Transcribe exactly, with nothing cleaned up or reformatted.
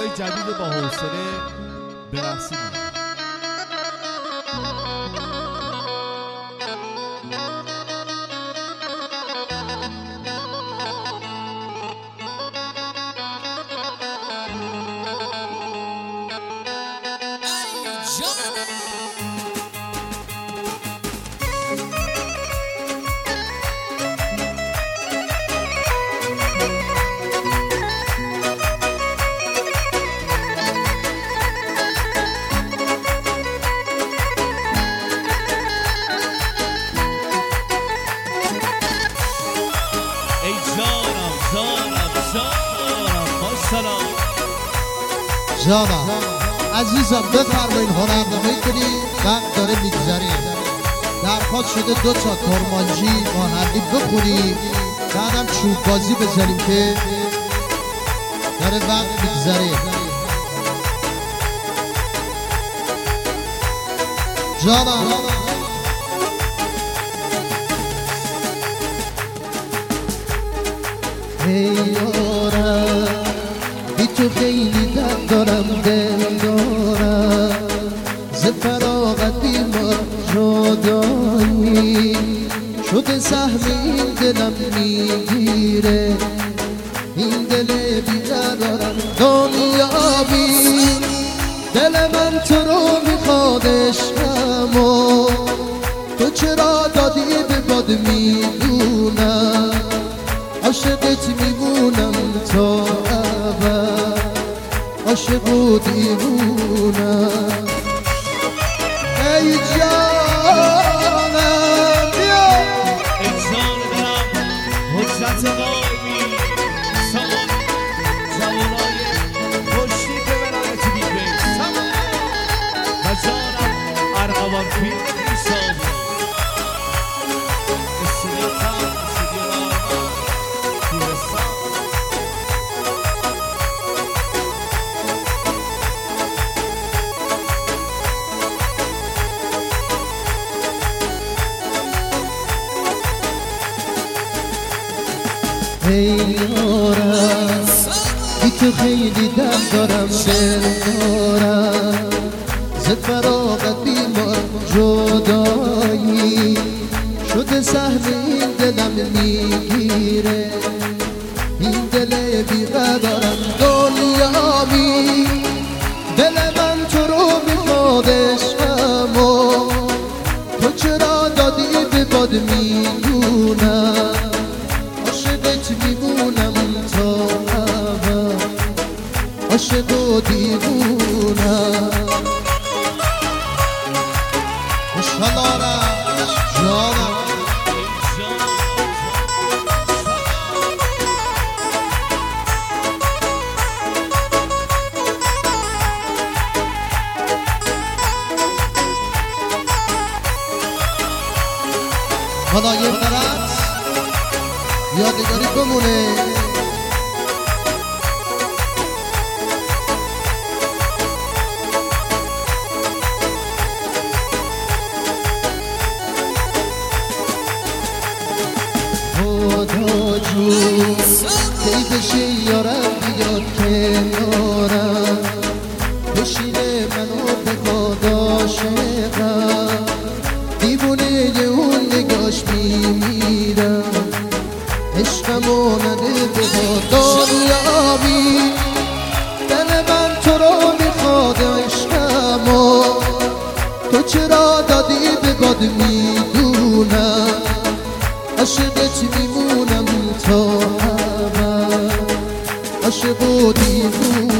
آهنگای جدید با حوصله برقصیم. جانم عزیزم بفرمایین، هنرنامه کنی وقت داره میگذره. درخواست شده دو تا کرمانجی ماهندی بخونی، بعدم چوب بازی بزنیم که داره وقت میگذره. جانم ای یارم بی تو خیلی درد دارم، دل دارم ز فراغت بیمار جدایی شده سهم این دلم میگیره، این دل بیقرارم دنیا بی دل من تو رو میخواد عشقمو، تو چرا دادی به باد میدونم، عاشقت میمونم تا ابد، عاشق و دیوونم. ای جانم بیا ای جان دلم حجت غایبی سامان جوانای خوشی که ولایت بیبه سامان و جانم ارغوان فیلم میساز استودیو تام استودیو آرمان کوهستان. ای یارم بی تو خیلی دم دارم، دل دارم ز فراغت بیمار جدایی شده سهم این دلم میگیره، این دل بیقرارم دنیا بی دل من تو رو میخواد عشقمو، تو چرا دادی به باد میدونم، عاشقت میمونم تا ابد، عاشق و دیوونم. خوشحالارم جانم حالا یه برد یادگاری بمونه. خدا جون کی بشه یارم بیاد کنارم، بشینه منو بخواد عاشقم، دیوونه اون نگاش میمیرم، عشقمو نده به دنیا بی دل من تو رو میخواد عشقمو، تو چرا دادی به باد میدونم، عاشقت میمونم تا ابد، عاشق و دیوونم.